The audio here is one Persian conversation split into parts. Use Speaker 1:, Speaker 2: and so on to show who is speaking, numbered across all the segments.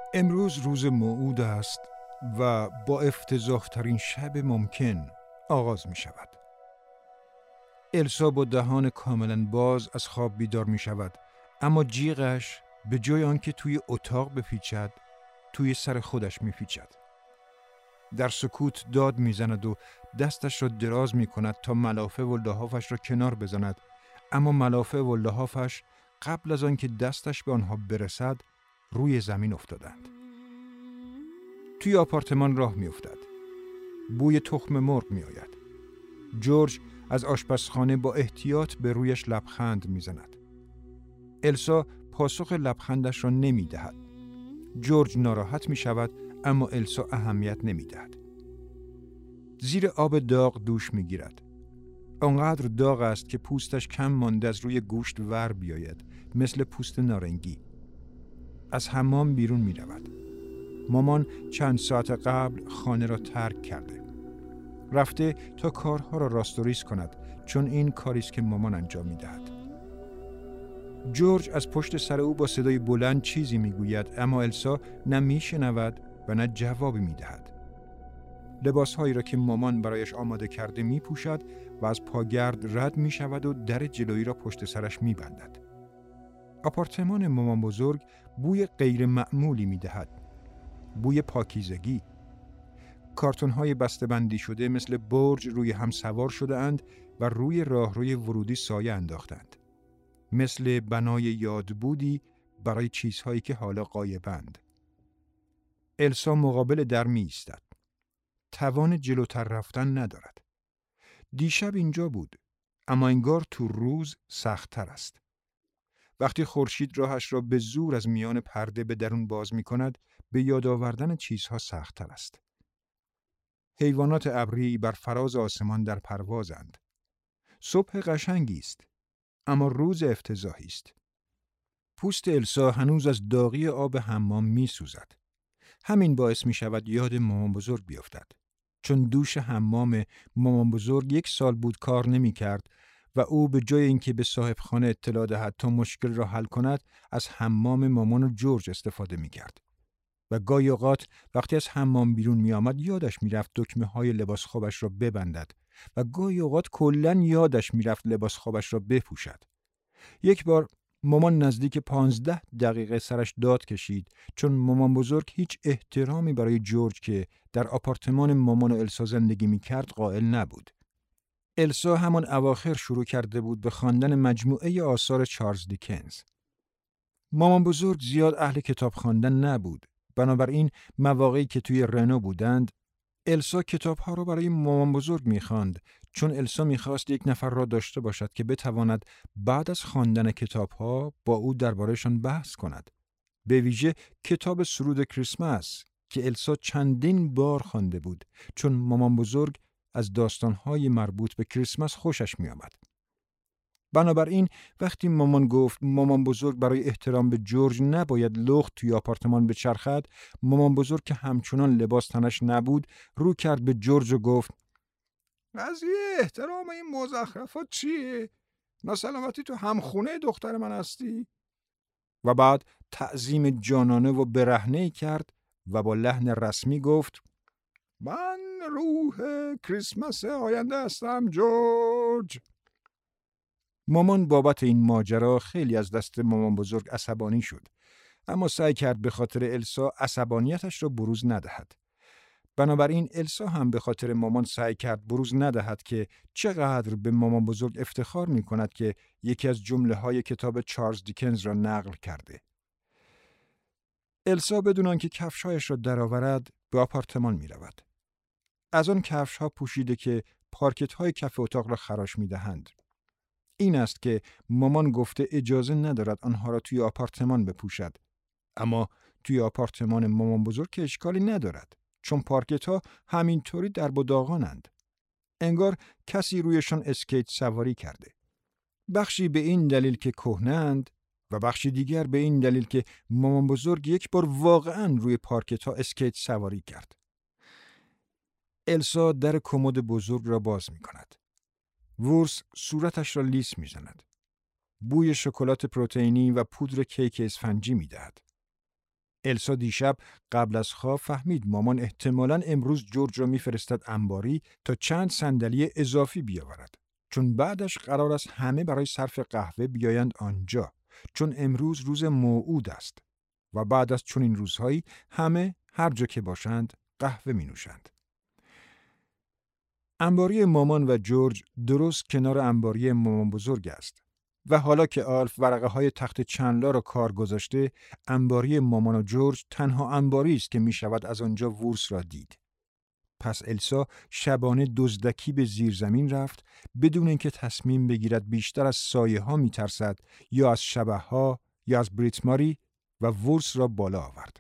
Speaker 1: امروز روز موعود است و با افتضاح‌ترین شب ممکن آغاز می شود. السا با دهان کاملا باز از خواب بیدار می شود، اما جیغش به جای آنکه توی اتاق بپیچد، توی سر خودش می پیچد. در سکوت داد می زند و دستش را دراز می کند تا ملافه و لحافش را کنار بزند، اما ملافه و لحافش قبل از آنکه دستش به آنها برسد روی زمین افتادند. توی آپارتمان راه می افتد. بوی تخم مرغ می آید. جورج از آشپزخانه با احتیاط به رویش لبخند می زند. السا پاسخ لبخندش را نمی دهد. جورج ناراحت می شود، اما السا اهمیت نمی دهد. زیر آب داغ دوش می گیرد. آنقدر داغ است که پوستش کم مانده از روی گوشت ور بیاید، مثل پوست نارنگی. از حمام بیرون می رود. مامان چند ساعت قبل خانه را ترک کرده. رفته تا کارها را راست و ریز کند، چون این کاری است که مامان انجام می دهد. جورج از پشت سر او با صدای بلند چیزی می گوید، اما السا نه می شنود و نه جوابی می دهد. لباسهایی را که مامان برایش آماده کرده می پوشد و از پاگرد رد می شود و در جلویی را پشت سرش می بندد. آپارتمان مامان بزرگ بوی غیر معمولی می دهد. بوی پاکیزگی. کارتون‌های بسته‌بندی شده مثل برج روی هم سوار شده اند و روی راهروی ورودی سایه انداختند. مثل بنای یادبودی برای چیزهایی که حالا غایبند. السا مقابل در می ایستد. توان جلوتر رفتن ندارد. دیشب اینجا بود، اما انگار تو روز سخت‌تر است. وقتی خورشید راهش را به زور از میان پرده به درون باز می کند، به یاد آوردن چیزها سخت‌تر است. حیوانات ابری بر فراز آسمان در پروازند. صبح قشنگی است، اما روز افتضاحی است. پوست السا هنوز از داغی آب حمام می سوزد. همین باعث می شود یاد مامان بزرگ بیفتد. چون دوش حمام مامان بزرگ 1 سال بود کار نمی کرد و او به جای اینکه به صاحب خانه اطلاع دهد تا مشکل را حل کند، از حمام مامان و جورج استفاده می کرد. و گاهی اوقات وقتی از حمام بیرون می آمد یادش می رفت دکمه های لباس خوابش را ببندد و گاهی اوقات کلاً یادش می رفت لباس خوابش را بپوشد. یک بار مامان نزدیک 15 دقیقه سرش داد کشید، چون مامان بزرگ هیچ احترامی برای جورج که در آپارتمان مامان و السا زندگی می کرد قائل نبود. السا همان اواخر شروع کرده بود به خواندن مجموعه آثار چارلز دیکنز. مامان بزرگ زیاد اهل کتاب خواندن نبود. بنابراین مواقعی که توی رنو بودند، السا کتاب‌ها را برای مامان بزرگ می‌خواند، چون السا می‌خواست یک نفر را داشته باشد که بتواند بعد از خواندن کتاب‌ها با او درباره‌شان بحث کند. به ویژه کتاب سرود کریسمس که السا چندین بار خوانده بود، چون مامان بزرگ از داستان‌های مربوط به کریسمس خوشش می‌آمد. بنابراین وقتی مامان گفت مامان بزرگ برای احترام به جورج نباید لخت توی آپارتمان بچرخد، مامان بزرگ که همچنان لباس تنش نبود رو کرد به جورج و گفت قضیه احترام این مزخرفات چیه؟ ناسلامتی تو همخونه دختر من هستی؟ و بعد تعظیم جانانه و برهنه‌ای کرد و با لحن رسمی گفت من روح کریسمس آینده هستم جورج. مامان بابت این ماجرا خیلی از دست مامان بزرگ عصبانی شد، اما سعی کرد به خاطر السا عصبانیتش را بروز ندهد. بنابراین السا هم به خاطر مامان سعی کرد بروز ندهد که چقدر به مامان بزرگ افتخار می کند که یکی از جمله‌های کتاب چارلز دیکنز را نقل کرده. السا بدون آنکه کفش‌هایش را درآورد به آپارتمان می رود. از آن کفش‌ها پوشیده که پارکت‌های کف اتاق را خراش می دهند. این است که مامان گفته اجازه ندارد آنها را توی آپارتمان بپوشد. اما توی آپارتمان مامان بزرگ که اشکالی ندارد، چون پارکت‌ها همینطوری درب و داغانند. انگار کسی رویشان اسکیت سواری کرده. بخشی به این دلیل که کهنه‌اند و بخشی دیگر به این دلیل که مامان بزرگ یک بار واقعاً روی پارکت‌ها اسکیت سواری کرد. السا در کمد بزرگ را باز می کند. ورس صورتش را لیس می زند. بوی شکلات پروتئینی و پودر کیک اسفنجی می دهد. السا دیشب قبل از خواب فهمید مامان احتمالاً امروز جورج را میفرستد انباری تا چند صندلی اضافی بیاورد. چون بعدش قرار است همه برای صرف قهوه بیایند آنجا. چون امروز روز موعود است و بعد از چنین روزهایی همه هر جا که باشند قهوه می نوشند. انباری مامان و جورج درست کنار انباری مامان بزرگ است و حالا که آلف ورقه های تخت چندلا را کار گذاشته، انباری مامان و جورج تنها انباری است که می شود از آنجا وورس را دید. پس السا شبانه دزدکی به زیر زمین رفت بدون اینکه تصمیم بگیرد بیشتر از سایه ها می ترسد یا از شبح ها یا از بریت ماری و وورس را بالا آورد.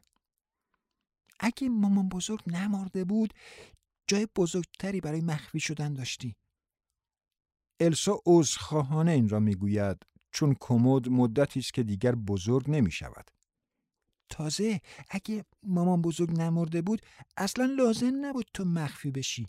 Speaker 2: اگه مامان بزرگ نمرده بود جای بزرگتری برای مخفی شدن داشتی.
Speaker 1: السا عذرخواهانه این را میگوید چون کمد مدتی است که دیگر بزرگ نمی شود.
Speaker 2: تازه اگه مامان بزرگ نمرده بود اصلا لازم نبود تو مخفی بشی.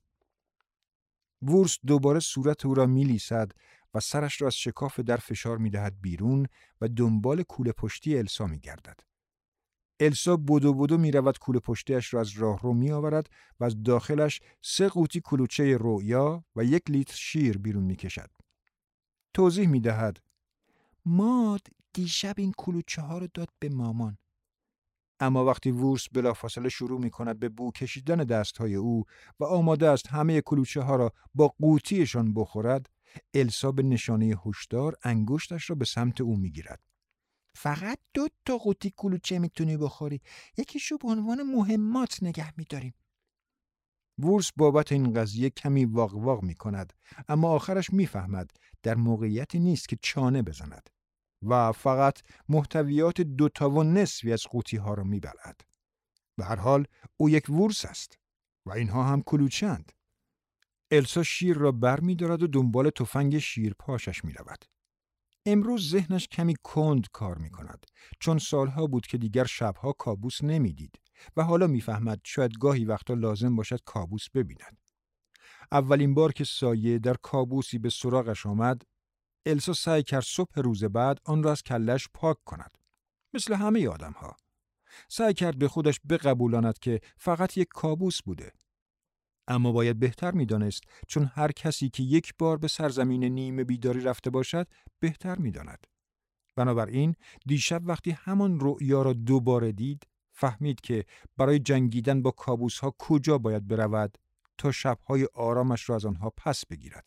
Speaker 1: وورس دوباره صورت او را میلیسد و سرش را از شکاف در فشار میدهد بیرون و دنبال کوله پشتی السا میگردد. السا بدو میرود کوله پشتیش را از راهرو میآورد و از داخلش 3 قوطی کلوچه رویا و 1 لیتر شیر بیرون میکشد. توضیح میدهد:
Speaker 2: ماد دیشب این کلوچه ها رو داد به مامان.
Speaker 1: اما وقتی وورس بلافاصله شروع می‌کند به بو کشیدن دست‌های او و آماده است همه کلوچه ها را با قوطیشان بخورد، السا به نشانه هشدار انگشتش را به سمت او می‌گیرد.
Speaker 2: فقط 2 تا قوطی کلوچه میتونی بخوری. یکیشو به عنوان مهمات نگه میداریم.
Speaker 1: وورس بابت این قضیه کمی واق می‌کند، اما آخرش می‌فهمد در موقعیتی نیست که چانه بزند و فقط محتویات 2 تا و نصفی از قوطی ها را می‌بلعد. به هر حال او یک وورس است و اینها هم کلوچه‌اند. السا شیر را بر می دارد و دنبال تفنگ شیرپاشش می رود. امروز ذهنش کمی کند کار می کند چون سالها بود که دیگر شبها کابوس نمی دید و حالا می فهمد شاید گاهی وقتا لازم باشد کابوس ببیند. اولین بار که سایه در کابوسی به سراغش آمد، السا سعی کرد صبح روز بعد آن را از کلش پاک کند. مثل همه آدم‌ها. سعی کرد به خودش بقبولاند که فقط یک کابوس بوده. اما باید بهتر می‌دانست چون هر کسی که یک بار به سرزمین نیمه بیداری رفته باشد بهتر می‌داند. بنابراین دیشب وقتی همان رؤیا را دوباره دید فهمید که برای جنگیدن با کابوس‌ها کجا باید برود تا شب‌های آرامش را از آنها پس بگیرد.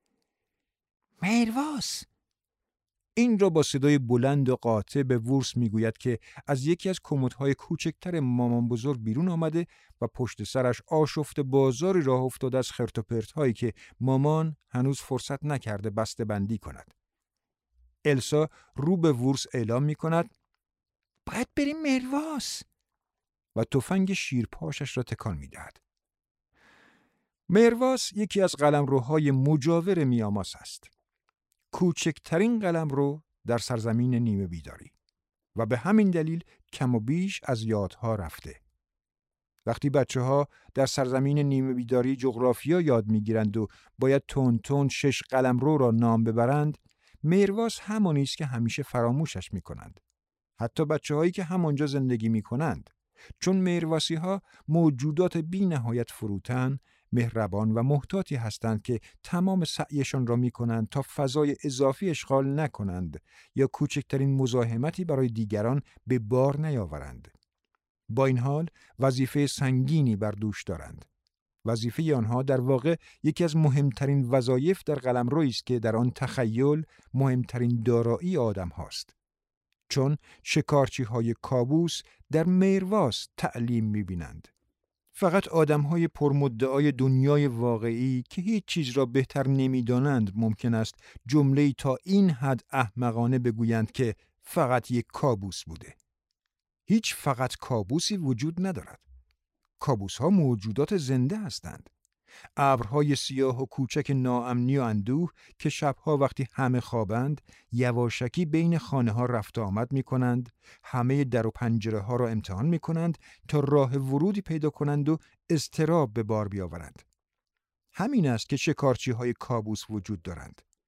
Speaker 2: مهرواس!
Speaker 1: این را با صدای بلند و قاطع به وورس میگوید که از یکی از کمدهای کوچکتر مامان بزرگ بیرون آمده و پشت سرش آشفته بازاری راه افتاده از خرت و پرت هایی که مامان هنوز فرصت نکرده بسته بندی کند. السا رو به وورس اعلام می کند:
Speaker 2: باید بریم مهرواس!
Speaker 1: و تفنگ شیرپاشش را تکان می دهد. مهرواس یکی از قلمروهای مجاور میاماس است. کوچکترین قلمرو در سرزمین نیمه بیداری و به همین دلیل کم و بیش از یادها رفته. وقتی بچه‌ها در سرزمین نیمه بیداری جغرافیا یاد می‌گیرند و باید تون 6 قلمرو را نام ببرند، مهرواس همانی است که همیشه فراموشش می‌کنند. حتی بچه‌هایی که همانجا زندگی می‌کنند، چون مهرواسی‌ها موجودات بی‌نهایت فروتن، مهربان و محتاطی هستند که تمام سعیشان را می‌کنند تا فضای اضافی اشغال نکنند یا کوچکترین مزاحمتی برای دیگران به بار نیاورند. با این حال وظیفه سنگینی بر دوش دارند. وظیفه آنها در واقع یکی از مهمترین وظایف در قلمرویی است که در آن تخیل مهمترین دارایی آدم هاست. چون شکارچی‌های کابوس در مهرواس تعلیم می‌بینند. فقط آدم‌های پرمدعای دنیای واقعی که هیچ چیز را بهتر نمی‌دانند ممکن است جمله‌ای تا این حد احمقانه بگویند که فقط یک کابوس بوده. هیچ فقط کابوسی وجود ندارد. کابوس‌ها موجودات زنده هستند. ابرهای سیاه و کوچک ناامنی و اندوه که شبها وقتی همه خوابند یواشکی بین خانه‌ها رفت آمد می‌کنند، همه در و پنجره ها را امتحان می‌کنند تا راه ورودی پیدا کنند و اضطراب به بار بیاورند. همین است که شکارچی‌های کابوس وجود دارند.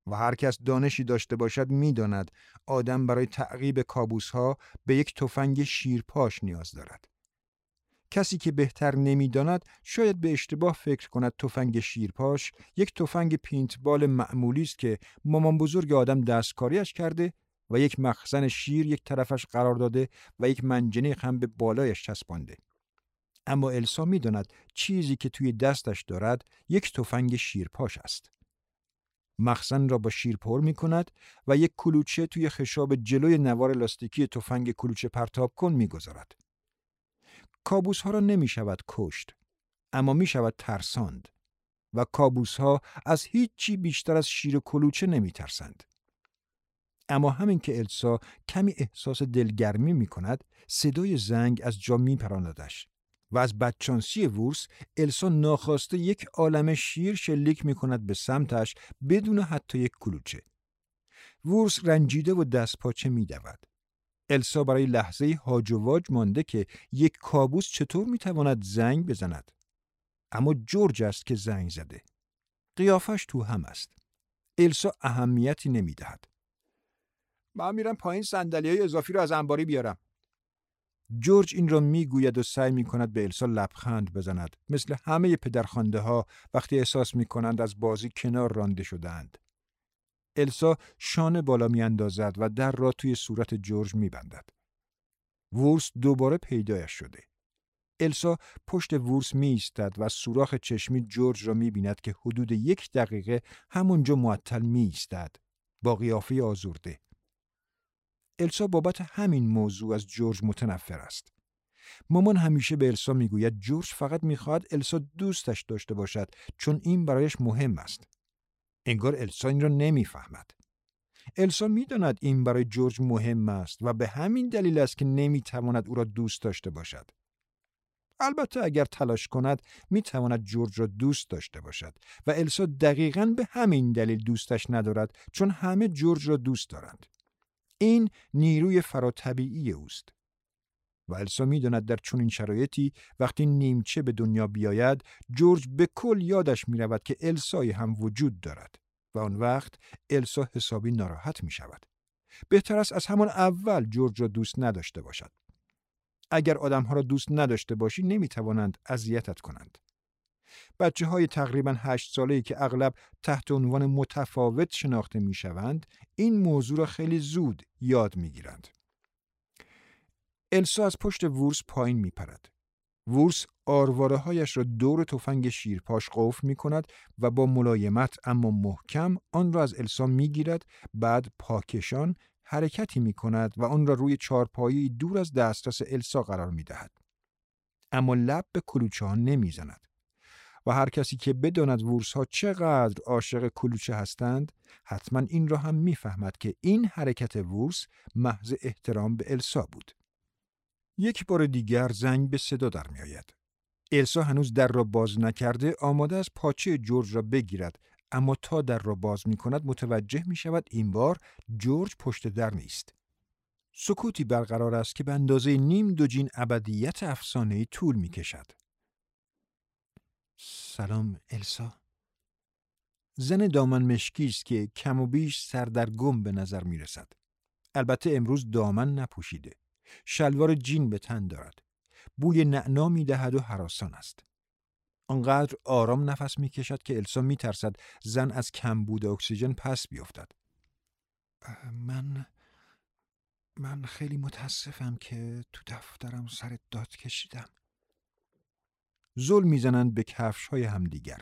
Speaker 1: و هر کس دانشی داشته باشد می‌داند آدم برای تعقیب کابوس‌ها به یک تفنگ شیرپاش نیاز دارد. کسی که بهتر نمی‌داند شاید به اشتباه فکر کند تفنگ شیرپاش یک تفنگ پینتبال معمولی است که مامان بزرگ آدم دستکاریش کرده و یک مخزن شیر یک طرفش قرار داده و یک منجنیق هم به بالایش چسبانده. اما السا می‌داند چیزی که توی دستش دارد یک تفنگ شیرپاش است. مخزن را با شیر پر می‌کند و یک کلوچه توی خشاب جلوی نوار لاستیکی تفنگ کلوچه پرتاب کن می‌گذارد. کابوس‌ها را نمی‌شود کشت، اما می‌شود ترساند و کابوس‌ها از هیچ چی بیشتر از شیر و کلوچه نمی‌ترسند. اما همین که السا کمی احساس دلگرمی می‌کند، صدای زنگ از جا می‌پراندش و از بدشانسی وورس السا ناخواسته یک عالمه شیر شلیک می‌کند به سمتش بدون حتی یک کلوچه. وورس رنجیده و دستپاچه می‌دود. السا برای لحظه هاج و واج مانده که یک کابوس چطور میتواند زنگ بزند. اما جورج است که زنگ زده. قیافش تو هم است. السا اهمیتی نمیدهد. من میرم پایین صندلی‌های اضافی رو از انباری بیارم. جورج این را میگوید و سعی میکند به السا لبخند بزند، مثل همه پدرخوانده ها وقتی احساس میکنند از بازی کنار رانده شده‌اند. السا شانه بالا میاندازد و در را توی صورت جورج میبندد. وورس دوباره پیدایش شده. السا پشت وورس می ایستد و سوراخ چشمی جورج را می بیند که حدود 1 دقیقه همونجا معطل می ایستد با قیافه آزرده. السا بابت همین موضوع از جورج متنفر است. مامان همیشه به السا می گوید جورج فقط می خواهد السا دوستش داشته باشد چون این برایش مهم است. انگار السا این را نمی فهمد. السا می داند این برای جورج مهم است و به همین دلیل است که نمی تواند او را دوست داشته باشد. البته اگر تلاش کند می تواند جورج را دوست داشته باشد و السا دقیقاً به همین دلیل دوستش ندارد چون همه جورج را دوست دارند. این نیروی فراتبیعی اوست. و السا می داند در چنین شرایطی وقتی نیمچه به دنیا بیاید جورج به کل یادش می رود که السای هم وجود دارد و آن وقت السا حسابی ناراحت می شود. بهتر است از همان اول جورج را دوست نداشته باشد. اگر آدم‌ها را دوست نداشته باشی نمی‌توانند اذیتت کنند. بچه‌های تقریباً 8 ساله‌ای که اغلب تحت عنوان متفاوت شناخته می‌شوند، این موضوع را خیلی زود یاد می‌گیرند. السا از پشت وورس پایین می‌پرد. وورس آرواره‌هایش را دور تفنگ شیرپاش قفل می‌کند و با ملایمت اما محکم آن را از السا می‌گیرد، بعد پاکشان حرکتی می کند و آن را روی چارپایی دور از دسترس السا قرار می دهد. اما لب به کلوچه ها نمی زند. و هر کسی که بداند وورس ها چقدر عاشق کلوچه هستند، حتما این را هم می فهمد که این حرکت وورس محض احترام به السا بود. یک بار دیگر زنگ به صدا در می آید. السا هنوز در را باز نکرده آماده از پاچه جورج را بگیرد، اما تا در را باز می کند متوجه می شود این بار جورج پشت در نیست. سکوتی برقرار است که به اندازه نیم دوجین ابدیت افسانه‌ای طول می کشد. سلام السا. زن دامن مشکی است که کم و بیش سردرگم به نظر می رسد. البته امروز دامن نپوشیده. شلوار جین به تن دارد. بوی نعنا می دهد و هراسان است. آنقدر آرام نفس می کشد که السا می ترسد زن از کمبود اکسیژن پس بیفتد. من خیلی متاسفم که تو دفترم سر داد کشیدم. زل میزنند به کفش های همدیگر.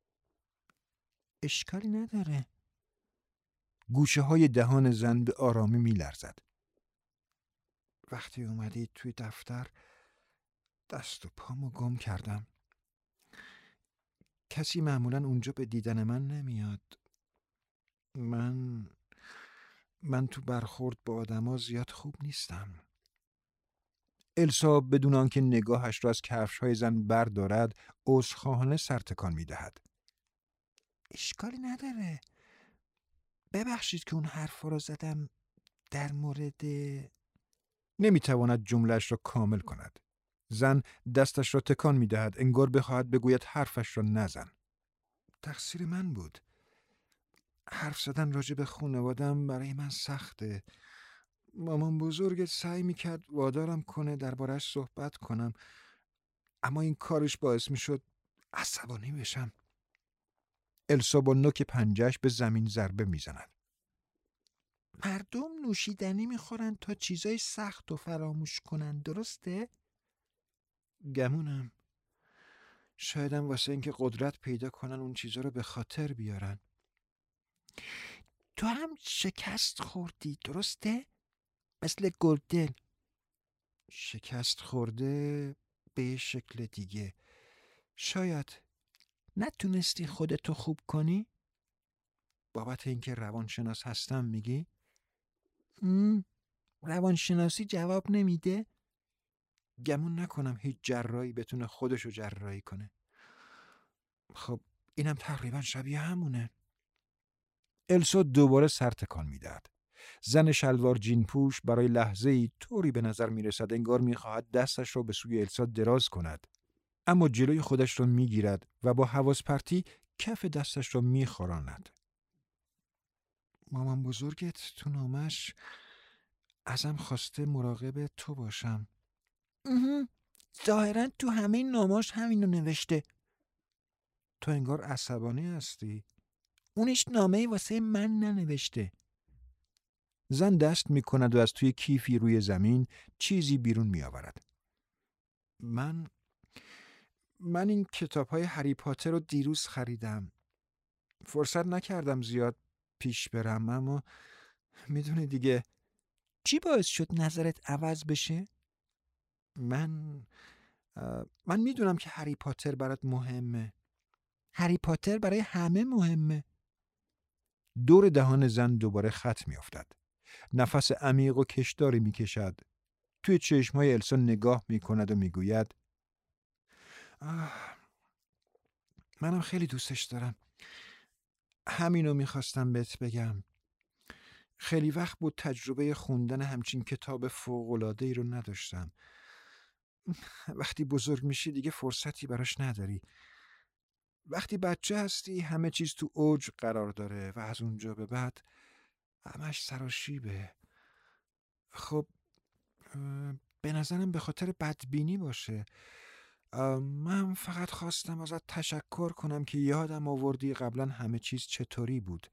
Speaker 1: اشکالی نداره. گوشه های دهان زن به آرامی می لرزد. وقتی اومدید توی دفتر دست و پامو گم کردم. کسی معمولاً اونجا به دیدن من نمیاد. من تو برخورد با آدما زیاد خوب نیستم. السا بدون آنکه نگاهش را از کفش‌های زن بردارد، عذرخواهانه سر تکان می‌دهد. اشکالی نداره. ببخشید که اون حرفا رو زدم در مورد... نمی‌تواند جمله‌اش را کامل کند. زن دستش را تکان می‌دهد، انگار بخواهد بگوید حرفش را نزن. تقصیر من بود. حرف زدن راجع به خانوادم برای من سخته. مامان بزرگت سعی میکرد وادارم کنه درباره‌اش صحبت کنم، اما این کارش باعث میشد عصبانی بشم. السا با نوک پنجهش به زمین ضربه میزند.
Speaker 2: مردم نوشیدنی میخورن تا چیزای سخت و فراموش کنن، درسته؟
Speaker 1: گمونم. شایدم واسه اینکه قدرت پیدا کنن اون چیزا رو به خاطر بیارن.
Speaker 2: تو هم شکست خوردی، درسته؟ مثل گلدل.
Speaker 1: شکست خورده به یه شکل دیگه. شاید.
Speaker 2: نتونستی خودتو خوب کنی؟
Speaker 1: بابت اینکه روانشناس هستم میگی؟
Speaker 2: روانشناسی جواب نمیده؟
Speaker 1: گمون نکنم هیچ جراحی بتونه خودشو جراحی کنه. خب اینم تقریبا شبیه همونه. السا دوباره سر تکان میدهد. زن شلوار جین پوش برای لحظه‌ای طوری به نظر میرسد انگار میخواهد دستش را به سوی السا دراز کند، اما جلوی خودش را میگیرد و با حواس پرتی کف دستش را میخوراند. مامان بزرگت تو نامش ازم خواسته مراقب تو باشم.
Speaker 2: ظاهرا تو همه ناماش همینو نوشته.
Speaker 1: تو انگار عصبانی هستی.
Speaker 2: اونش نامه‌ای واسه من ننوشته.
Speaker 1: زن دست میکند و از توی کیفی روی زمین چیزی بیرون میآورد. من این کتاب‌های هری پاتر رو دیروز خریدم. فرصت نکردم زیاد پیش برم، اما میدونی دیگه.
Speaker 2: چی باعث شد نظرت عوض بشه؟
Speaker 1: من میدونم که هری پاتر برات مهمه.
Speaker 2: هری پاتر برای همه مهمه.
Speaker 1: دور دهان زن دوباره خط میافتد. نفس عمیق و کشداری میکشد. توی چشمهای السا نگاه میکند و میگوید منم خیلی دوستش دارم. همینو میخواستم بهت بگم. خیلی وقت بود تجربه خوندن همچین کتاب فوق‌العاده‌ای رو نداشتم. وقتی بزرگ میشی دیگه فرصتی براش نداری. وقتی بچه هستی همه چیز تو اوج قرار داره و از اونجا به بعد همش سراشیبه. خب به نظرم به خاطر بدبینی باشه. من فقط خواستم ازت تشکر کنم که یادم آوردی قبلا همه چیز چطوری بود.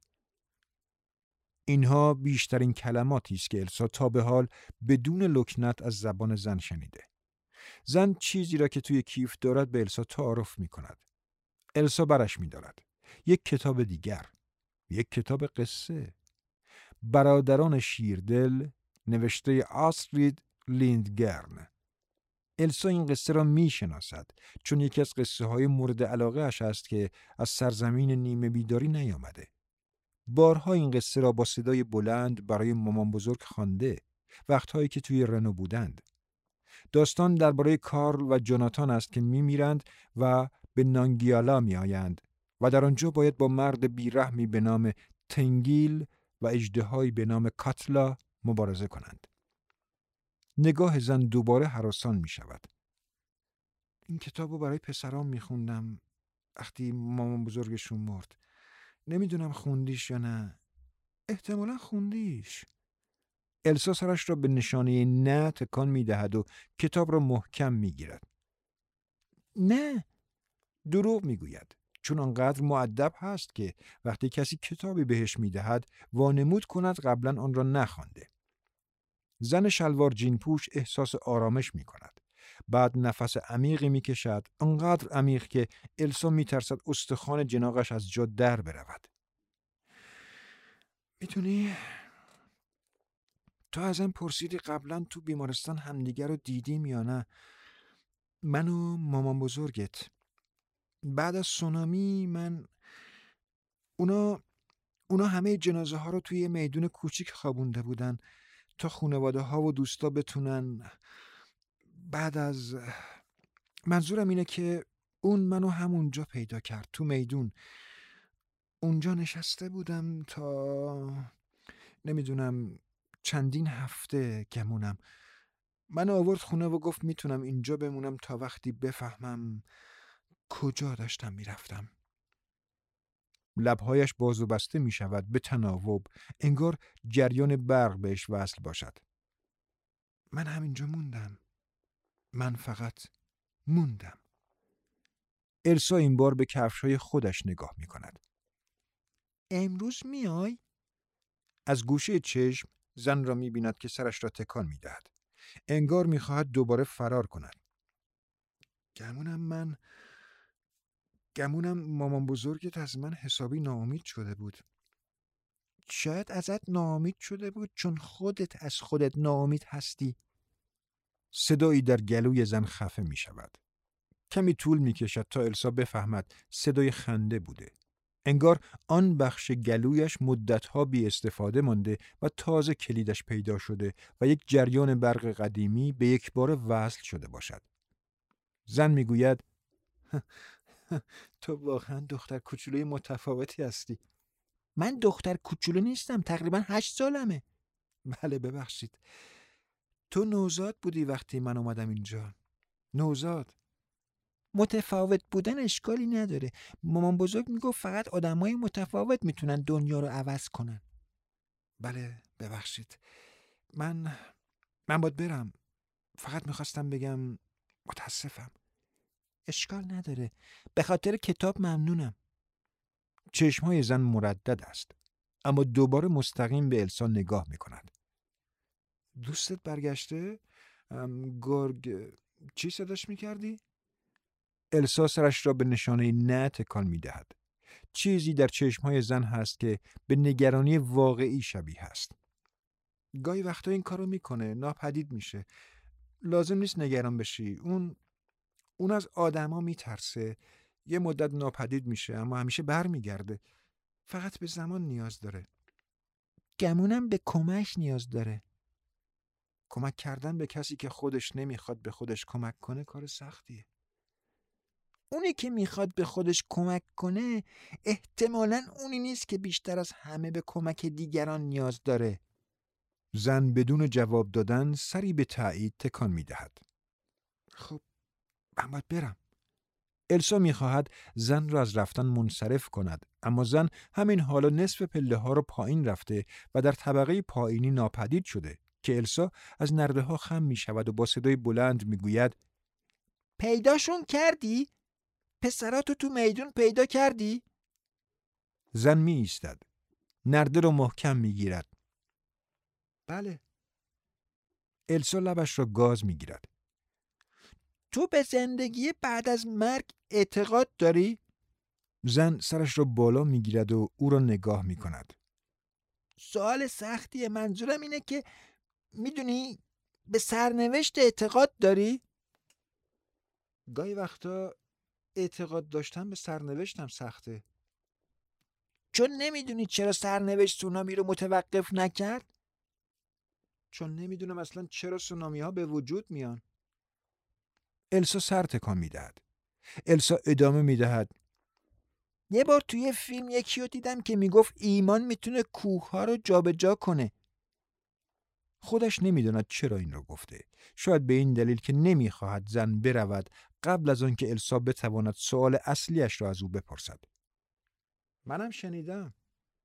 Speaker 1: اینها بیشترین کلماتی است که السا تا به حال بدون لکنت از زبان زن شنیده. زن چیزی را که توی کیف دارد به السا تعارف می کند. السا برش می دارد. یک کتاب دیگر. یک کتاب قصه. برادران شیردل نوشته آسترید لیندگرن. السا این قصه را می شناسد چون یکی از قصه های مورد علاقه اش است که از سرزمین نیمه بیداری نیامده. بارها این قصه را با صدای بلند برای مامان بزرگ خوانده، وقتهایی که توی رنو بودند. داستان درباره کارل و جوناتان است که میمیرند و به نانگیالا میآیند و در آنجا باید با مرد بیرحمی به نام تنگیل و اژدهایی به نام کاتلا مبارزه کنند. نگاه زن دوباره هراسان می شود. این کتابو برای پسرام میخوندم وقتی مامان بزرگشون مرد. نمیدونم خوندیش یا نه. احتمالا خوندیش. السا سرش را به نشانه نه تکان میدهد و کتاب را محکم میگیرد.
Speaker 2: نه.
Speaker 1: دروغ میگوید، چون آنقدر مؤدب هست که وقتی کسی کتابی بهش میدهد وانمود کند قبلا آن را نخوانده. زن شلوار جین پوش احساس آرامش میکند. بعد نفس عمیقی میکشد، آنقدر عمیق که السا میترسد استخوان جناقش از جا در برود. میتونی تو ازم پرسیدی قبلا تو بیمارستان همدیگر رو دیدیم یا نه؟ من و مامان بزرگت بعد از سونامی اونا همه جنازه ها رو توی میدون کوچیک خوابونده بودن تا خانواده ها و دوستا بتونن بعد از منظورم اینه که اون منو همونجا پیدا کرد تو میدون. اونجا نشسته بودم تا نمیدونم چندین هفته گمونم. منو آورد خونه و گفت میتونم اینجا بمونم تا وقتی بفهمم کجا داشتم میرفتم. لبهایش باز و بسته می شود به تناوب، انگار جریان برق بهش وصل باشد. من همینجا موندم. من فقط موندم. السا این بار به کفش‌های خودش نگاه می کند.
Speaker 2: امروز میای؟
Speaker 1: از گوشه چشم زن را می بیند که سرش را تکان می دهد. انگار می خواهد دوباره فرار کند. گمونم مامان بزرگت از من حسابی ناامید شده بود.
Speaker 2: شاید ازت ناامید شده بود چون خودت از خودت ناامید هستی.
Speaker 1: صدایی در گلوی زن خفه می شود. کمی طول می کشد تا السا بفهمد صدای خنده بوده. انگار آن بخش گلویش مدتها بی استفاده مانده و تازه کلیدش پیدا شده و یک جریان برق قدیمی به یک بار وصل شده باشد. زن می گوید تو واقعا دختر کوچولوی متفاوتی هستی.
Speaker 2: من دختر کوچولو نیستم، تقریبا 8 سالمه.
Speaker 1: بله ببخشید. تو نوزاد بودی وقتی من اومدم اینجا. نوزاد.
Speaker 2: متفاوت بودن اشکالی نداره. مامان بزرگ میگفت فقط آدمای متفاوت میتونن دنیا رو عوض کنن.
Speaker 1: بله ببخشید. من باید برم. فقط میخواستم بگم متاسفم.
Speaker 2: اشکال نداره. به خاطر کتاب ممنونم.
Speaker 1: چشمهای زن مردد است. اما دوباره مستقیم به السا نگاه میکند. دوستت برگشته؟ گرگ چی صداش میکردی؟ السا سرش را به نشانه نه تکان میدهد. چیزی در چشمهای زن هست که به نگرانی واقعی شبیه است. گاهی وقتا این کارو میکنه، ناپدید میشه. لازم نیست نگران بشی. اون از آدما میترسه. یه مدت ناپدید میشه اما همیشه برمیگرده. فقط به زمان نیاز داره.
Speaker 2: گمونم به کمک نیاز داره.
Speaker 1: کمک کردن به کسی که خودش نمیخواد به خودش کمک کنه کار سختیه.
Speaker 2: اونی که میخواد به خودش کمک کنه احتمالاً اونی نیست که بیشتر از همه به کمک دیگران نیاز داره.
Speaker 1: زن بدون جواب دادن سری به تایید تکان میدهد. خب من باید برم. السا میخواهد زن را از رفتن منصرف کند، اما زن همین حالا نصف پله ها رو پایین رفته و در طبقه پایینی ناپدید شده که السا از نرده ها خم می شود و با صدای بلند می گوید
Speaker 2: پیداشون کردی؟ پسراتو تو میدون پیدا کردی؟
Speaker 1: زن می ایستد. نرده رو محکم می گیرد. بله. السا لبش را گاز می گیرد.
Speaker 2: تو به زندگی بعد از مرگ اعتقاد داری؟
Speaker 1: زن سرش را بالا می گیرد و او را نگاه می کند.
Speaker 2: سوال سختیه. منظورم اینه که میدونی به سرنوشت اعتقاد داری؟
Speaker 1: گاهی وقتا اعتقاد داشتن به سرنوشتم سخته.
Speaker 2: چون نمیدونی چرا سرنوشت سونامی رو متوقف نکرد؟
Speaker 1: چون نمیدونم اصلا چرا سونامی ها به وجود میان. السا سر تکان میدهد. السا ادامه میدهد.
Speaker 2: یه بار توی فیلم یکی رو دیدم که میگفت ایمان میتونه کوه ها رو جابجا کنه.
Speaker 1: خودش نمیداند چرا این رو گفته. شاید به این دلیل که نمیخواهد زن برود قبل از آن که السا بتواند سوال اصلیش را از او بپرسد. منم شنیدم.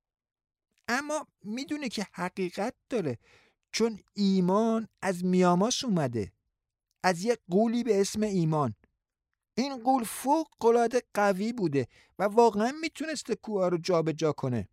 Speaker 2: اما میدونه که حقیقت داره، چون ایمان از میاماس اومده، از یک غولی به اسم ایمان. این غول فوق‌العاده قوی بوده و واقعا میتونسته کوه رو جابجا کنه.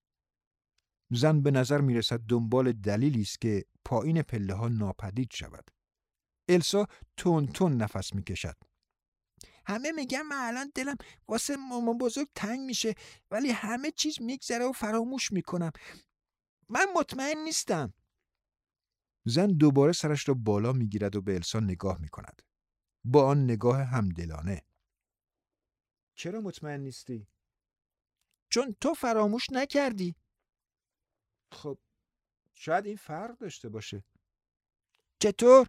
Speaker 1: زن به نظر میرسد دنبال دلیلی است که پایین پله ها ناپدید شود. السا تون تون نفس میکشد.
Speaker 2: همه میگن من الان دلم واسه مامان بزرگ تنگ میشه، ولی همه چیز میگذره و فراموش میکنم. من مطمئن نیستم.
Speaker 1: زن دوباره سرش را بالا میگیرد و به السا نگاه میکند. با آن نگاه همدلانه. چرا مطمئن نیستی؟
Speaker 2: چون تو فراموش نکردی.
Speaker 1: خب شاید این فرق داشته باشه.
Speaker 2: چطور؟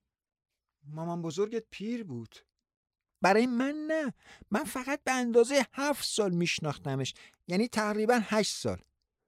Speaker 1: مامان بزرگت پیر بود.
Speaker 2: برای من نه. من فقط به اندازه 7 سال میشناختمش، یعنی تقریبا 8 سال.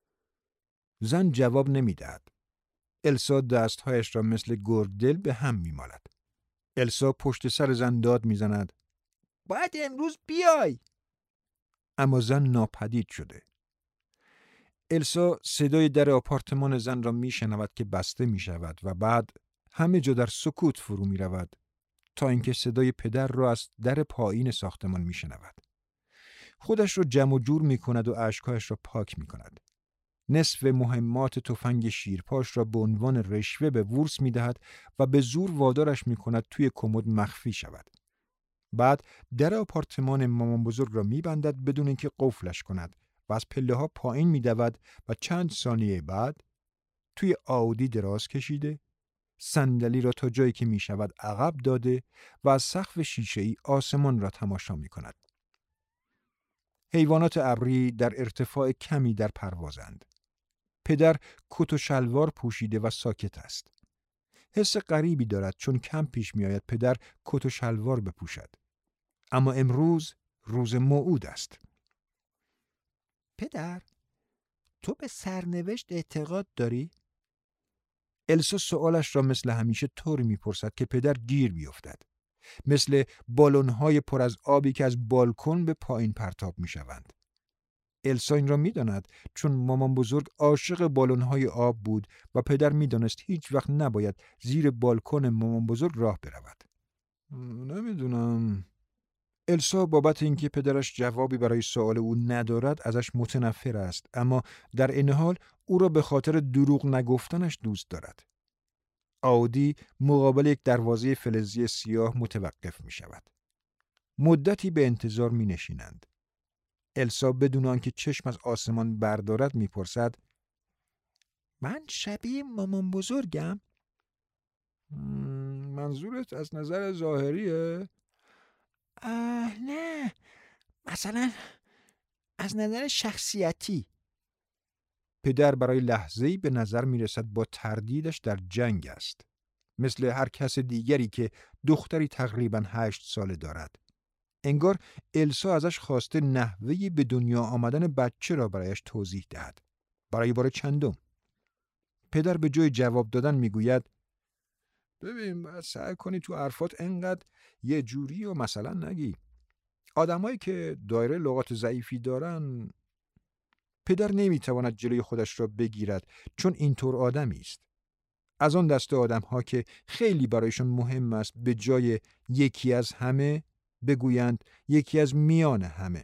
Speaker 1: زن جواب نمیدهد. السا دستهایش را مثل گرگدل به هم میمالد. السا پشت سر زن داد میزند.
Speaker 2: باید امروز بیای.
Speaker 1: اما زن ناپدید شده. السا صدای در آپارتمان زن را میشنود که بسته میشود و بعد همه جا در سکوت فرو میرود تا اینکه صدای پدر را از در پایین ساختمان میشنود. خودش را جمع و جور میکند و اشکهایش را پاک میکند. نصف مهمات تفنگ شیرپاش را به عنوان رشوه به ورس میدهد و به زور وادارش میکند توی کمد مخفی شود. بعد در آپارتمان مامان بزرگ را میبندد بدون اینکه قفلش کند و از پله ها پایین میدود و چند ثانیه بعد توی آودی دراز کشیده، صندلی را تا جایی که میشود عقب داده و از سقف شیشه‌ای آسمان را تماشا میکند. حیوانات ابری در ارتفاع کمی در پروازند. پدر کت و شلوار پوشیده و ساکت است. حس غریبی دارد چون کم پیش میآید پدر کت و شلوار بپوشد. اما امروز روز موعود است.
Speaker 2: پدر، تو به سرنوشت اعتقاد داری؟
Speaker 1: السا سوالش را مثل همیشه طوری میپرسد که پدر گیر بیفتد. مثل بالون‌های پر از آبی که از بالکن به پایین پرتاب میشوند. السا این را میداند چون مامان بزرگ عاشق بالون‌های آب بود و پدر میدانست هیچ وقت نباید زیر بالکن مامان بزرگ راه برود. نمیدونم. السا بابت اینکه پدرش جوابی برای سوال او ندارد ازش متنفر است، اما در این حال او را به خاطر دروغ نگفتنش دوست دارد. آودی مقابل یک دروازه فلزی سیاه متوقف می شود. مدتی به انتظار می نشینند. السا بدون آنکه چشم از آسمان بردارد می پرسد:
Speaker 2: من شبیه مامان بزرگم؟
Speaker 1: منظورت از نظر ظاهریه؟
Speaker 2: نه، مثلا از نظر شخصیتی.
Speaker 1: پدر برای لحظه‌ای به نظر می رسد با تردیدش در جنگ است. مثل هر کس دیگری که دختری تقریباً 8 ساله دارد. انگار السا ازش خواسته نحوهی به دنیا آمدن بچه را برایش توضیح دهد. برای بار چندم. پدر به جای جواب دادن میگوید: ببین، باید سعی کنی تو حرفات انقدر یه جوری و مثلا نگی. آدمایی که دایره لغات ضعیفی دارن. پدر نمیتواند جلوی خودش را بگیرد چون اینطور آدمی است. از آن دسته آدم‌ها که خیلی برایشون مهم است به جای یکی از همه بگویند یکی از میان همه.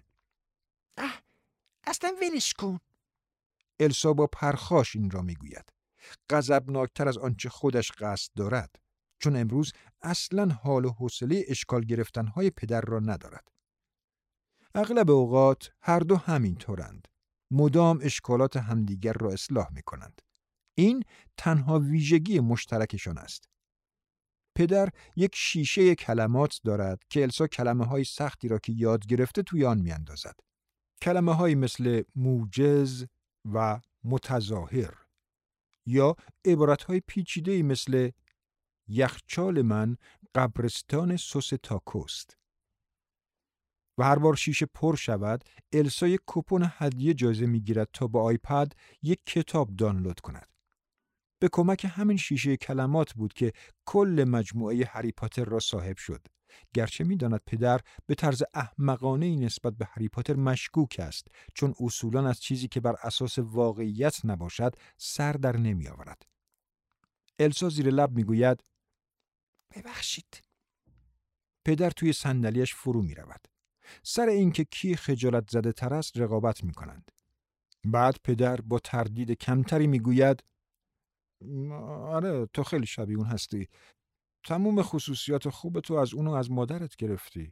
Speaker 2: اصلا ولش کن.
Speaker 1: السا با پرخاش این را میگوید. غضبناکتر از آنچه خودش قصد دارد، چون امروز اصلاً حال و حوصله اشکال گرفتن‌های پدر را ندارد. اغلب اوقات هر دو همین طورند. مدام اشکالات همدیگر را اصلاح می‌کنند. این تنها ویژگی مشترکشان است. پدر یک شیشه کلمات دارد که السا کلمه‌های سختی را که یاد گرفته توی آن می‌اندازد. کلمه‌هایی مثل موجز و متظاهر یا عبارت‌های پیچیده‌ای مثل یخچال من قبرستان سس تاکوست. و هر بار شیشه پر شود، السا یک کوپن هدیه جایزه می‌گیرد تا با آیپد یک کتاب دانلود کند. به کمک همین شیشه کلمات بود که کل مجموعه هری پاتر را صاحب شد. گرچه می‌داند پدر به طرز احمقانه‌ای نسبت به هری پاتر مشکوک است، چون اصولاً از چیزی که بر اساس واقعیت نباشد سر در نمی‌آورد. السا زیر لب می‌گوید:
Speaker 2: ببخشید.
Speaker 1: پدر توی صندلیاش فرو می‌رود. سر اینکه کی خجالت زده تر است رقابت می‌کنند. بعد پدر با تردید کمتری می‌گوید: آره، تو خیلی شبیه اون هستی. تموم خصوصیات خوب تو از اونو از مادرت گرفتی.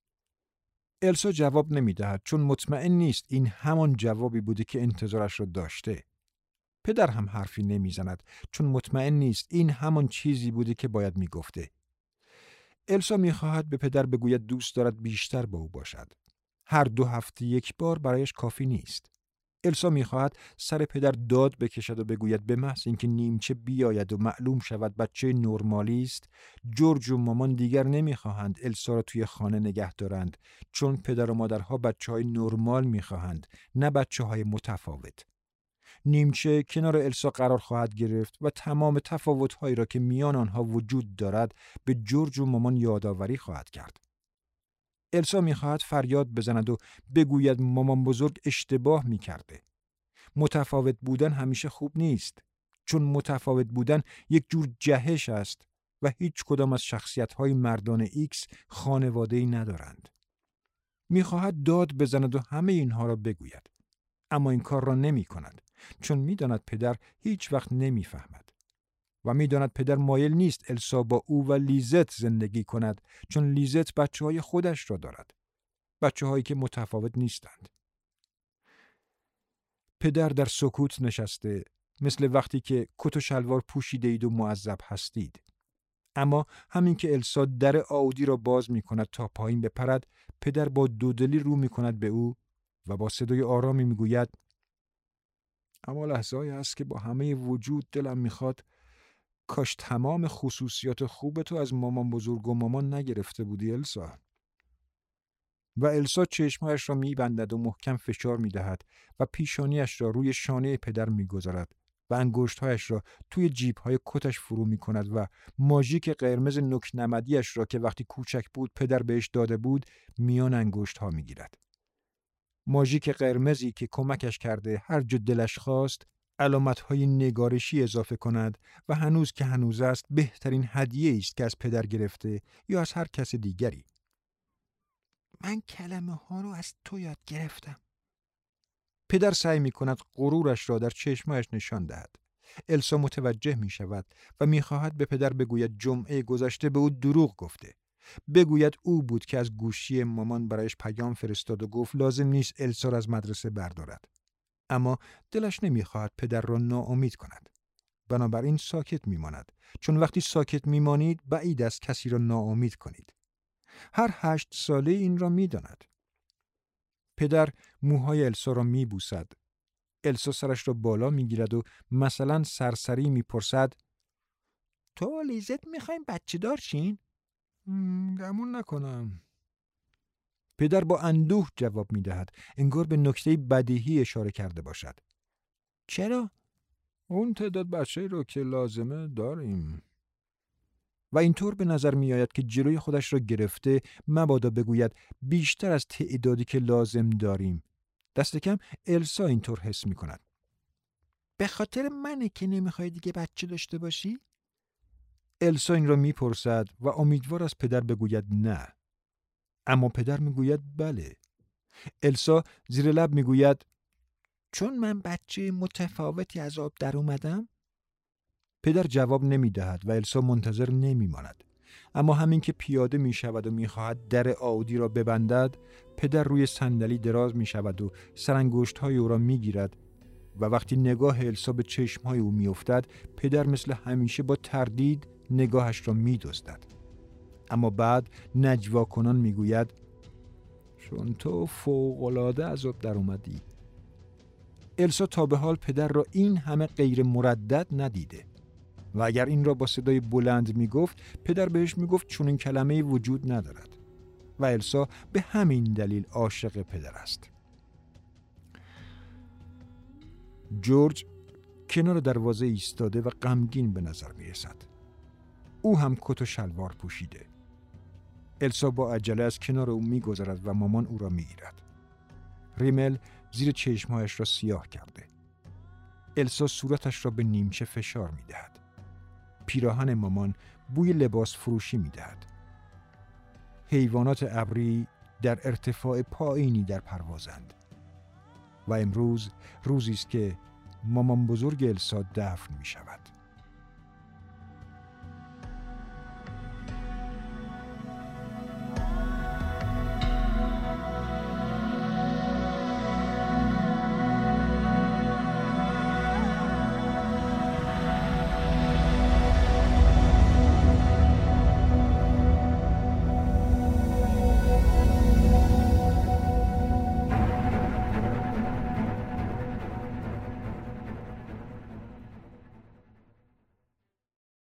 Speaker 1: السا جواب نمی‌دهد چون مطمئن نیست این همان جوابی بوده که انتظارش را داشته. پدر هم حرفی نمی‌زند چون مطمئن نیست این همان چیزی بوده که باید می‌گفته. السا می‌خواهد به پدر بگوید دوست دارد بیشتر با او باشد. هر 2 هفته یک بار برایش کافی نیست. السا می‌خواهد سر پدر داد بکشد و بگوید به محض اینکه نیمچه بیاید و معلوم شود بچه نرمالی است، جورج و مامان دیگر نمی‌خواهند السا را توی خانه نگه دارند، چون پدر و مادرها بچه‌های نرمال می‌خواهند، نه بچه‌های متفاوت. نیمچه کنار السا قرار خواهد گرفت و تمام تفاوت‌هایی را که میان آنها وجود دارد به جورج و مامان یادآوری خواهد کرد. السا می‌خواهد فریاد بزند و بگوید مامان بزرگ اشتباه می‌کرده. متفاوت بودن همیشه خوب نیست، چون متفاوت بودن یک جور جهش است و هیچ کدام از شخصیت‌های مردان ایکس خانواده‌ای ندارند. می‌خواهد داد بزند و همه اینها را بگوید، اما این کار را نمی‌کند، چون می‌داند پدر هیچ وقت نمی‌فهمد و می‌داند پدر مایل نیست السا با او و لیزت زندگی کند، چون لیزت بچه‌های خودش را دارد، بچه‌هایی که متفاوت نیستند. پدر در سکوت نشسته، مثل وقتی که کت و شلوار پوشیده اید و معذب هستید. اما همین که السا در آودی را باز می کند تا پایین بپرد، پدر با دودلی رو می کند به او و با صدای آرامی می گوید اما لحظه‌ای هست که با همه وجود دلم میخواد کاش تمام خصوصیات خوب تو از مامان بزرگ و مامان نگرفته بودی السا. و السا چشمهایش را می‌بندد و محکم فشار می‌دهد و پیشانیش را روی شانه پدر می‌گذارد و انگشت‌هایش را توی جیب‌های کتش فرو می‌کند و ماژیک قرمز نوک نمدی‌اش را که وقتی کوچک بود پدر بهش داده بود میان انگشت‌ها می‌گیرد. ماژیک قرمزی که کمکش کرده هر جا دلش خواست علامت‌های نگارشی اضافه کند و هنوز که هنوز است بهترین هدیه است که از پدر گرفته یا از هر کس دیگری.
Speaker 2: من کلمه ها رو از تو یاد گرفتم.
Speaker 1: پدر سعی می کند غرورش را در چشمایش نشان دهد. السا متوجه می شود و می خواهد به پدر بگوید جمعه گذشته به او دروغ گفته. بگوید او بود که از گوشی مامان برایش پیام فرستاد و گفت لازم نیست السا را از مدرسه بردارد. اما دلش نمی خواهد پدر را ناامید کند. بنابراین ساکت می ماند. چون وقتی ساکت می مانید بعید است کسی را ناامید کنید. هر 8 ساله این را می داند. پدر موهای السا را می بوسد. السا سرش را بالا می گیرد و مثلا سرسری می پرسد
Speaker 2: تو و لیزت می خوایم بچه دار شین؟
Speaker 1: گمون نکنم. پدر با اندوه جواب می دهد. انگار به نکته بدیهی اشاره کرده باشد.
Speaker 2: چرا؟
Speaker 1: اون تعداد بچه‌ای رو که لازمه داریم. و اینطور به نظر می آید که جلوی خودش را گرفته مبادا بگوید بیشتر از تعدادی که لازم داریم. دست کم السا اینطور حس می کند.
Speaker 2: به خاطر منه که نمیخوای دیگه بچه داشته باشی؟
Speaker 1: السا این را می پرسد و امیدوار است پدر بگوید نه. اما پدر می گوید بله. السا زیر لب می گوید
Speaker 2: چون من بچه متفاوتی از آب در اومدم؟
Speaker 1: پدر جواب نمی دهد و السا منتظر نمی ماند. اما همین که پیاده می شود و می خواهد در آودی را ببندد، پدر روی صندلی دراز می شود و سرانگشت‌های او را می گیرد و وقتی نگاه السا به چشم‌های او می افتد، پدر مثل همیشه با تردید نگاهش را می دزدد. اما بعد نجوا کنان می گوید چون تو فوق‌العاده از آب در اومدی. السا تا به حال پدر را این همه غیر مردد ندیده. و اگر این را با صدای بلند می گفت، پدر بهش می گفت چون این کلمه وجود ندارد. و السا به همین دلیل عاشق پدر است. جورج کنار دروازه ایستاده و غمگین به نظر می رسد. او هم کت و شلوار پوشیده. السا با عجله از کنار او می گذرد و مامان او را می گیرد. ریمل زیر چشمهایش را سیاه کرده. السا صورتش را به نیمچه فشار می دهد. پیراهن مامان بوی لباس فروشی می دهد. حیوانات ابری در ارتفاع پایینی در پروازند. و امروز روزی است که مامان بزرگ السا دفن می شود.